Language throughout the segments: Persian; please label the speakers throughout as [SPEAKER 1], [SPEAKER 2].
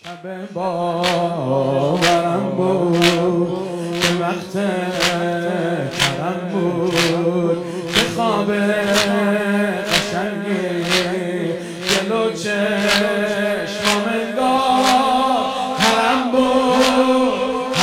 [SPEAKER 1] شب باورم بود که وقت کرم بود که خواب قشنگی جلو چشمام انگار حرم بود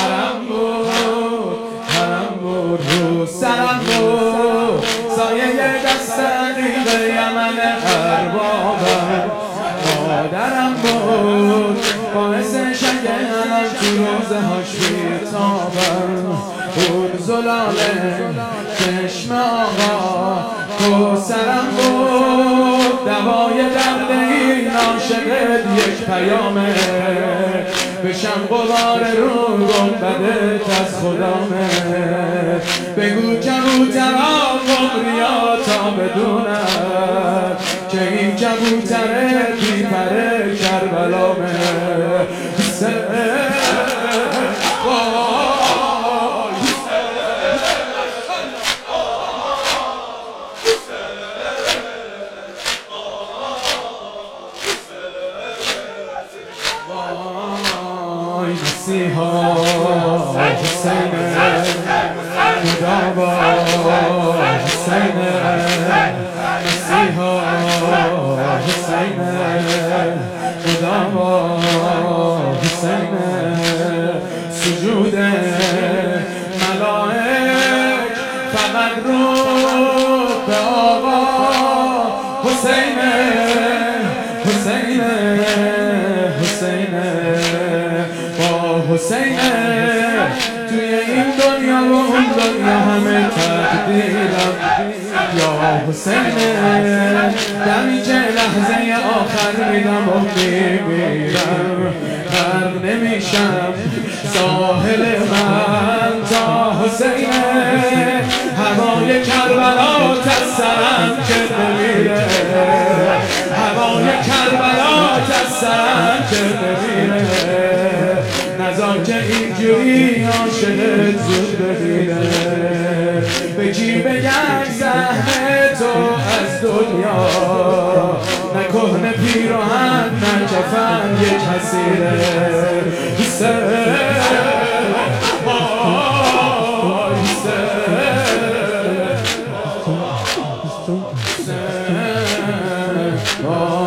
[SPEAKER 1] رو سرم بود سایه دست عقیق یمن اربابم مادرم بود باعث شگرم تو روزه هاش بیتابم اون زلال چشم آقا کوثرم بود دوای درد این عاشقت یک پیامه بشم غبار رو گنبدت از خدامه بگو کبوترا قمریا تا بدونم که این کبوتر بیپر کربلامه مسیحا حسین خدابا حسین مسیحا حسین خدابا حسین سجود ملائک فقط رو به آقا حسین حسین حسین حسین توی این دنیا و اون دنیا همه تقدیرم یا حسین دمی که لحظه آخر میدم و میمیرم غرق نمیشم ساحل من تا حسین هوای کربلا از سرم که نمیره هوای کربلا از سرم که نمیره نظام که اینجوری عاشقت زود بمیره به کی بگم زهر تو از دنیا نه کهنه پیراهن نه کفن یک حسیره حسین